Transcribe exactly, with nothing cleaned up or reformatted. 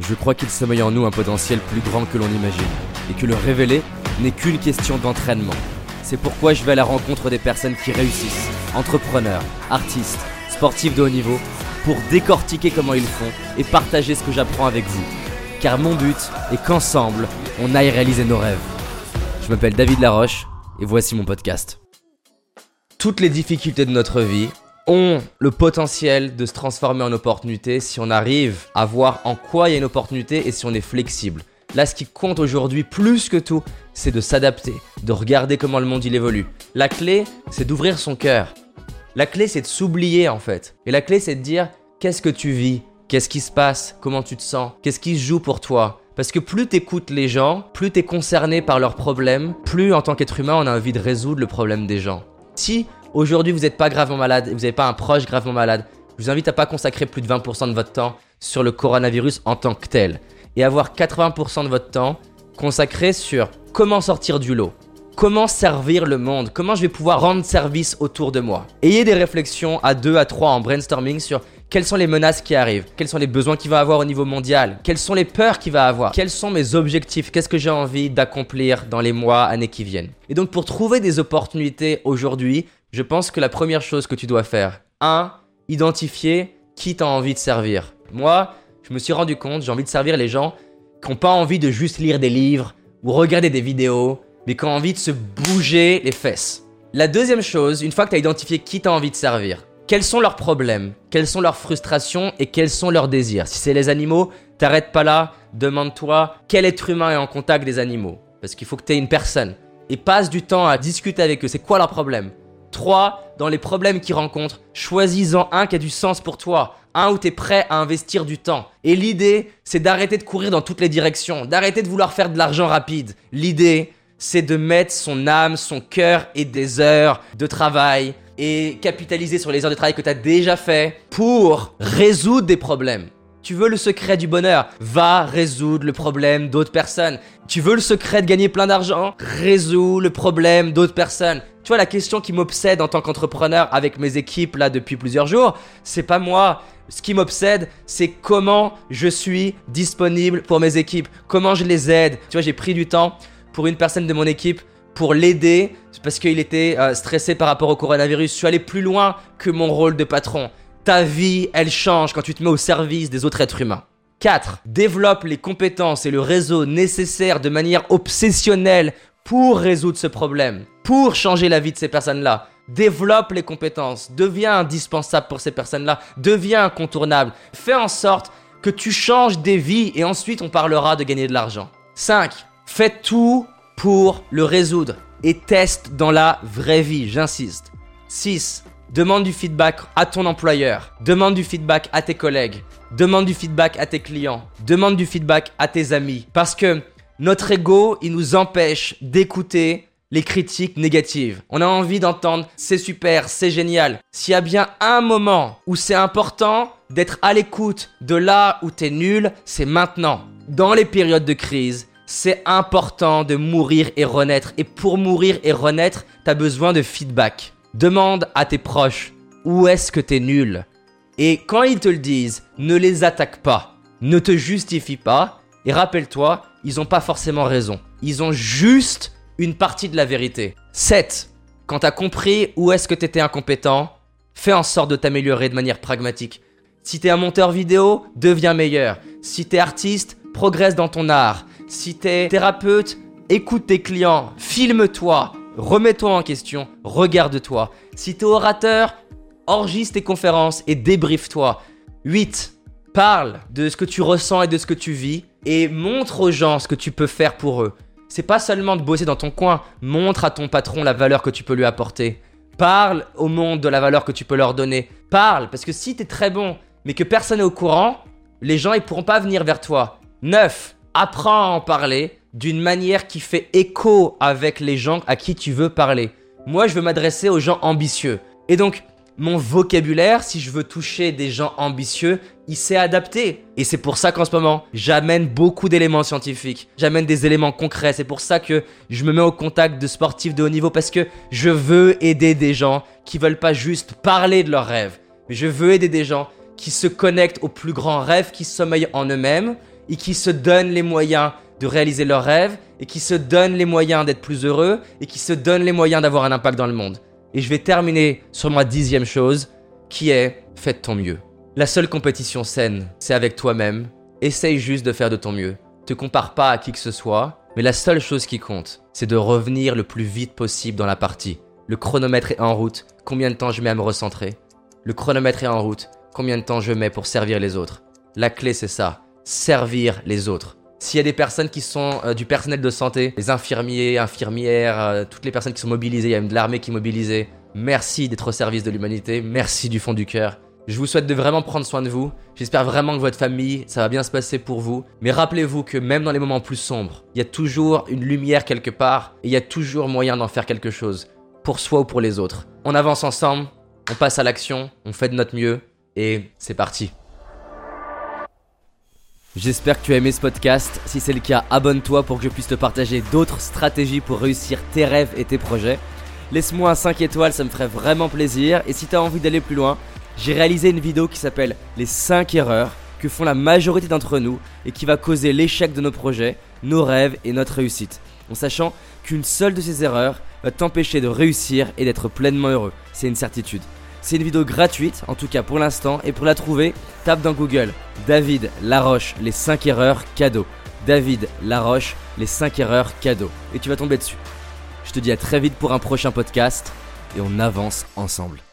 Je crois qu'il sommeille en nous un potentiel plus grand que l'on imagine, et que le révéler n'est qu'une question d'entraînement. C'est pourquoi je vais à la rencontre des personnes qui réussissent, entrepreneurs, artistes, sportifs de haut niveau, pour décortiquer comment ils font et partager ce que j'apprends avec vous. Car mon but est qu'ensemble, on aille réaliser nos rêves. Je m'appelle David Laroche, et voici mon podcast. Toutes les difficultés de notre vie ont le potentiel de se transformer en opportunité si on arrive à voir en quoi il y a une opportunité et si on est flexible. Là, ce qui compte aujourd'hui plus que tout, c'est de s'adapter, de regarder comment le monde il évolue. La clé, c'est d'ouvrir son cœur. La clé, c'est de s'oublier en fait. Et la clé, c'est de dire qu'est-ce que tu vis, qu'est-ce qui se passe, comment tu te sens, qu'est-ce qui se joue pour toi. Parce que plus t'écoutes les gens, plus t'es concerné par leurs problèmes, plus en tant qu'être humain, on a envie de résoudre le problème des gens. Si aujourd'hui vous n'êtes pas gravement malade et vous n'avez pas un proche gravement malade, je vous invite à pas consacrer plus de vingt pour cent de votre temps sur le coronavirus en tant que tel et avoir quatre-vingts pour cent de votre temps consacré sur comment sortir du lot, comment servir le monde, comment je vais pouvoir rendre service autour de moi. Ayez des réflexions à deux, à trois en brainstorming sur quelles sont les menaces qui arrivent, quels sont les besoins qu'il va avoir au niveau mondial, quelles sont les peurs qu'il va avoir, quels sont mes objectifs, qu'est-ce que j'ai envie d'accomplir dans les mois, années qui viennent. Et donc pour trouver des opportunités aujourd'hui, je pense que la première chose que tu dois faire, un, identifier qui t'as envie de servir. Moi, je me suis rendu compte, j'ai envie de servir les gens qui n'ont pas envie de juste lire des livres ou regarder des vidéos, mais qui ont envie de se bouger les fesses. La deuxième chose, une fois que tu as identifié qui t'as envie de servir, quels sont leurs problèmes, quelles sont leurs frustrations et quels sont leurs désirs. Si c'est les animaux, t'arrêtes pas là, demande-toi quel être humain est en contact des animaux. Parce qu'il faut que tu aies une personne et passe du temps à discuter avec eux. C'est quoi leurs problèmes ? trois. Dans les problèmes qu'ils rencontrent, choisis-en un qui a du sens pour toi. Un où tu es prêt à investir du temps. Et l'idée, c'est d'arrêter de courir dans toutes les directions, d'arrêter de vouloir faire de l'argent rapide. L'idée, c'est de mettre son âme, son cœur et des heures de travail et capitaliser sur les heures de travail que tu as déjà fait pour résoudre des problèmes. Tu veux le secret du bonheur? Va résoudre le problème d'autres personnes. Tu veux le secret de gagner plein d'argent? Résous le problème d'autres personnes. Tu vois, la question qui m'obsède en tant qu'entrepreneur avec mes équipes là depuis plusieurs jours, c'est pas moi. Ce qui m'obsède, c'est comment je suis disponible pour mes équipes, comment je les aide. Tu vois, j'ai pris du temps pour une personne de mon équipe pour l'aider parce qu'il était euh, stressé par rapport au coronavirus. Je suis allé plus loin que mon rôle de patron. Ta vie, elle change quand tu te mets au service des autres êtres humains. quatre. Développe les compétences et le réseau nécessaires de manière obsessionnelle pour résoudre ce problème, pour changer la vie de ces personnes-là. Développe les compétences, deviens indispensable pour ces personnes-là, deviens incontournable. Fais en sorte que tu changes des vies et ensuite on parlera de gagner de l'argent. cinq. Fais tout pour le résoudre et teste dans la vraie vie, j'insiste. six. Demande du feedback à ton employeur, demande du feedback à tes collègues, demande du feedback à tes clients, demande du feedback à tes amis. Parce que notre ego, il nous empêche d'écouter les critiques négatives. On a envie d'entendre « c'est super, c'est génial ». S'il y a bien un moment où c'est important d'être à l'écoute de là où t'es nul, c'est maintenant. Dans les périodes de crise, c'est important de mourir et renaître. Et pour mourir et renaître, t'as besoin de feedback. Demande à tes proches où est-ce que t'es nul. Et quand ils te le disent, ne les attaque pas. Ne te justifie pas. Et rappelle-toi, ils n'ont pas forcément raison. Ils ont juste une partie de la vérité. sept. Quand t'as compris où est-ce que t'étais incompétent, fais en sorte de t'améliorer de manière pragmatique. Si t'es un monteur vidéo, deviens meilleur. Si t'es artiste, progresse dans ton art. Si t'es thérapeute, écoute tes clients, filme-toi. Remets-toi en question, regarde-toi. Si t'es orateur, enregistre tes conférences et débriefe-toi. huit. Parle de ce que tu ressens et de ce que tu vis et montre aux gens ce que tu peux faire pour eux. C'est pas seulement de bosser dans ton coin, montre à ton patron la valeur que tu peux lui apporter. Parle au monde de la valeur que tu peux leur donner. Parle, parce que si t'es très bon, mais que personne n'est au courant, les gens ils pourront pas venir vers toi. neuf. Apprends à en parler d'une manière qui fait écho avec les gens à qui tu veux parler. Moi, je veux m'adresser aux gens ambitieux. Et donc, mon vocabulaire, si je veux toucher des gens ambitieux, il s'est adapté. Et c'est pour ça qu'en ce moment, j'amène beaucoup d'éléments scientifiques. J'amène des éléments concrets. C'est pour ça que je me mets au contact de sportifs de haut niveau parce que je veux aider des gens qui veulent pas juste parler de leurs rêves. Mais je veux aider des gens qui se connectent aux plus grands rêves qui sommeillent en eux-mêmes et qui se donnent les moyens de réaliser leurs rêves et qui se donnent les moyens d'être plus heureux et qui se donnent les moyens d'avoir un impact dans le monde. Et je vais terminer sur ma dixième chose qui est « fais de ton mieux ». La seule compétition saine, c'est avec toi-même. Essaye juste de faire de ton mieux. Te compare pas à qui que ce soit, mais la seule chose qui compte, c'est de revenir le plus vite possible dans la partie. Le chronomètre est en route, combien de temps je mets à me recentrer? Le chronomètre est en route, combien de temps je mets pour servir les autres? La clé c'est ça, servir les autres. S'il y a des personnes qui sont euh, du personnel de santé, les infirmiers, infirmières, euh, toutes les personnes qui sont mobilisées, il y a même de l'armée qui est mobilisée, merci d'être au service de l'humanité, merci du fond du cœur. Je vous souhaite de vraiment prendre soin de vous. J'espère vraiment que votre famille, ça va bien se passer pour vous. Mais rappelez-vous que même dans les moments plus sombres, il y a toujours une lumière quelque part et il y a toujours moyen d'en faire quelque chose, pour soi ou pour les autres. On avance ensemble, on passe à l'action, on fait de notre mieux et c'est parti. J'espère que tu as aimé ce podcast. Si c'est le cas, abonne-toi pour que je puisse te partager d'autres stratégies pour réussir tes rêves et tes projets. Laisse-moi un cinq étoiles, ça me ferait vraiment plaisir. Et si tu as envie d'aller plus loin, j'ai réalisé une vidéo qui s'appelle « Les cinq erreurs que font la majorité d'entre nous et qui va causer l'échec de nos projets, nos rêves et notre réussite. » En sachant qu'une seule de ces erreurs va t'empêcher de réussir et d'être pleinement heureux. C'est une certitude. C'est une vidéo gratuite, en tout cas pour l'instant, et pour la trouver, tape dans Google « David Laroche, les cinq erreurs cadeaux ». David Laroche, les cinq erreurs cadeaux. Et tu vas tomber dessus. Je te dis à très vite pour un prochain podcast et on avance ensemble.